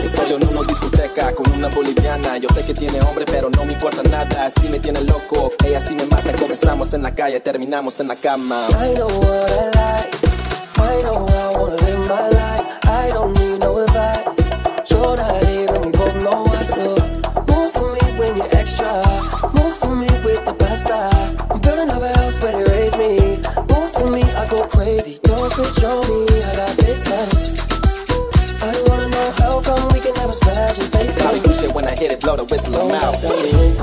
Estoy en una discoteca con una boliviana. Yo sé que tiene hombre, pero no me importa nada. Si me tiene loco, ella sí me mata. Comenzamos en la calle, terminamos en la cama. I know what I like, I know I wanna live my life. I don't need no advice. You're not here and we both know what's up. Move for me when you're extra. Move for me with the best side. I'm building up a house where they raise me. Move for me, I go crazy. Don't switch on me, I got big plans. I wanna know how come we can never smash and stay Probably do shit when I hit it, blow the whistle, I'm out.